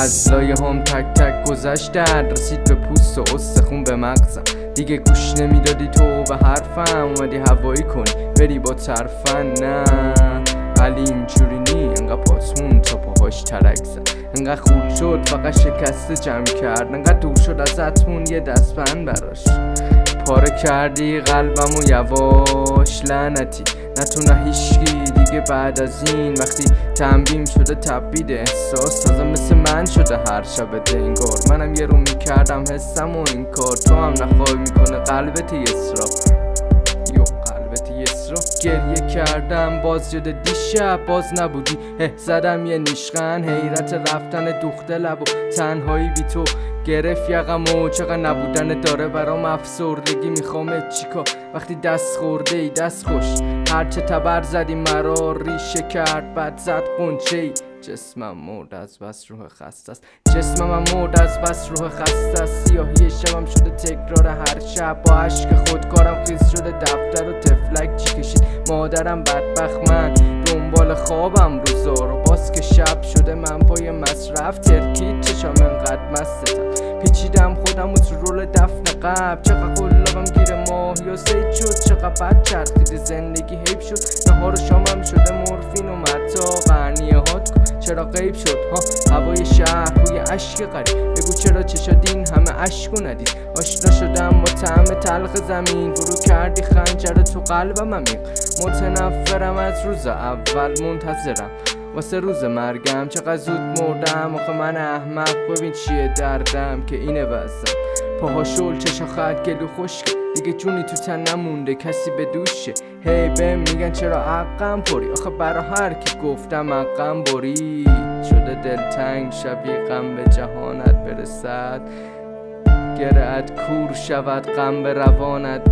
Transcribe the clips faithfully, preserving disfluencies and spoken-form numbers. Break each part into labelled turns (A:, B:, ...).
A: از لایه هم تک تک گذشتن، رسید به پوست و استخون به مغزم. دیگه گوش نمیدادی تو به حرفم، اومدی هوایی کنی بری با طرفن. نه ولی اینجوری نی، انقدر پاسمون تا پاهاش ترک زد، انقدر خورد شد فقط شکسته جمع کرد، انقدر دور شد ازتون یه دستبند براش. پاره کردی قلبمو یواش لعنتی، نتونه هیچکی دیگه بعد از این. وقتی تنبیم شده تبعید احساس، تازه مثل من شده هر شب دنگار. منم یه رو میکردم حسم و این کار، تو هم نخواهی میکنه قلبت یسرا. یو قلبت یسرا. گریه کردم باز جده دیشب باز نبودی، هه زدم یه نیشغن، حیرت رفتن دوخته لب و تنهایی بی تو گرفت یقم و چقدر نبودن داره برام افسردگی. میخوام چیکار وقتی دست خورده ای دست خوش، هرچه تبر زدی مرا ریشه کرد بعد زد قنچه ای. جسمم مرد از بس روح خسته است، جسمم مرد از بس روح خسته است. سیاهی شبم شده تکرار هر شب، با عشق خودکارم خیز شده دفتر و تفلک چی کشید مادرم بدبخت. من دنبال خوابم روزا رو باز که شب شده، من پای مصرف ترکید چشم انقدر مستتم، پیچیدم خودم و تو رول دفن قبل. چقدر قلابم گیر ماهی و زید شد، چقدر بد چرخیده زندگی حیب شد. نهار و شامم شده مورفین و متا، قرنیه هات چرا غیب شد ها. هوای شهر بوی عشق غریب، بگو چرا چشادین همه عشق و ندید. آشنا شدم با طعم تلخ زمین، فرو کردی خنجر تو قلبم عمیق. متنفرم از روز اول، منتظرم واسه روز مرگم. چقدر زود مردم آخه من احمق، ببین چیه دردم که اینه وزم. پاها شل چشا خط گلو خشک، دیگه جونی تو تن نمونده کسی به دوشه. هی بهم میگن چرا حقم پری، آخه برا هر کی گفتم حقم بری. شده دلتنگ شبیه غم به جهانت برسد، گره‌ات کور شود غم به روانت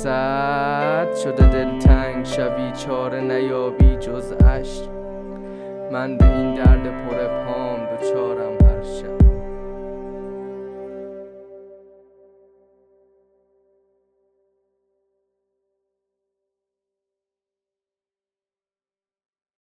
A: برسد. شده دلتنگ شبی چاره نیابی جز اشک، من به این درد پر پام دوچارم هر شب.